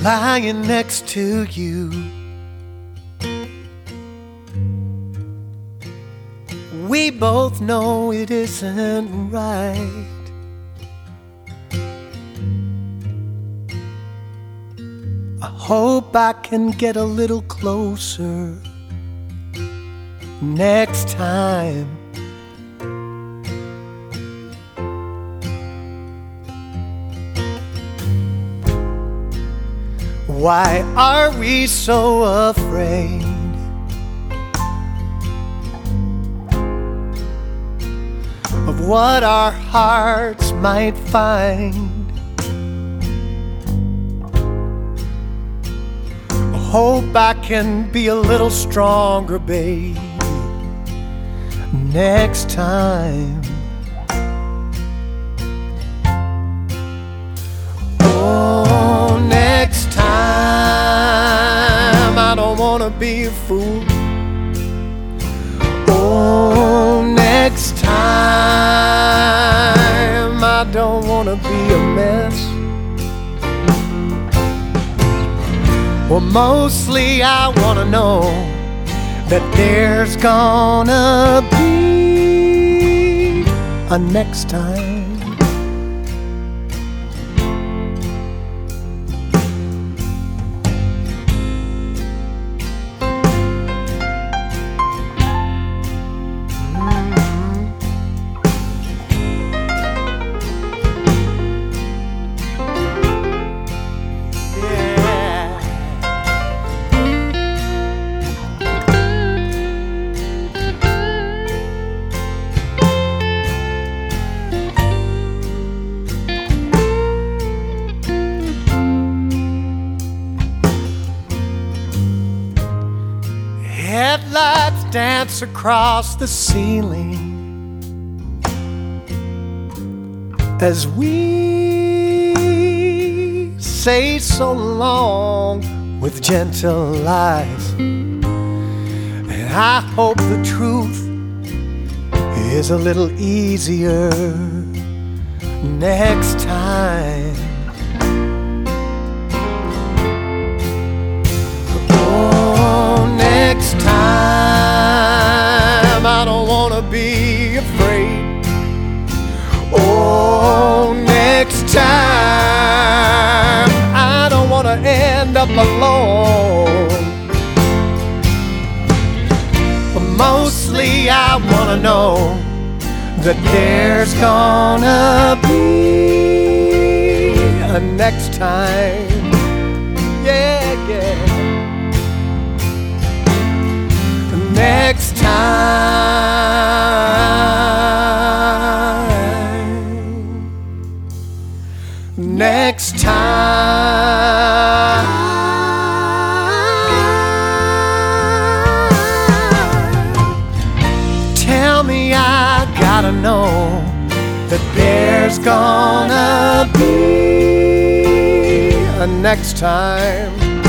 lying next to you. We both know it isn't right. I hope I can get a little closer next time. Why are we so afraid of what our hearts might find? I hope I can be a little stronger, babe, next time. Oh, next time, I don't wanna be a fool. Oh, next time, I don't wanna be a mess. Well, mostly I wanna know that there's gonna be a next time. Headlights dance across the ceiling as we say so long with gentle lies. And I hope the truth is a little easier next time. Next time, I don't wanna be afraid. Oh, next time, I don't wanna end up alone. But mostly I wanna know that there's gonna be a next time. Yeah, yeah. Next time, next time. Tell me, I gotta know that there's gonna be a next time.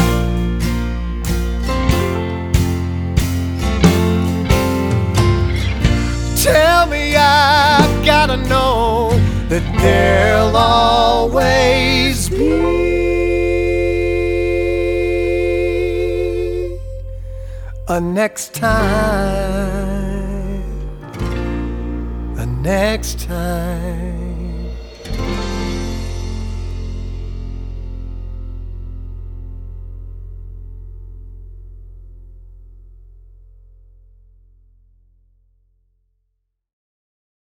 Tell me, I've gotta know that there'll always be a next time, a next time.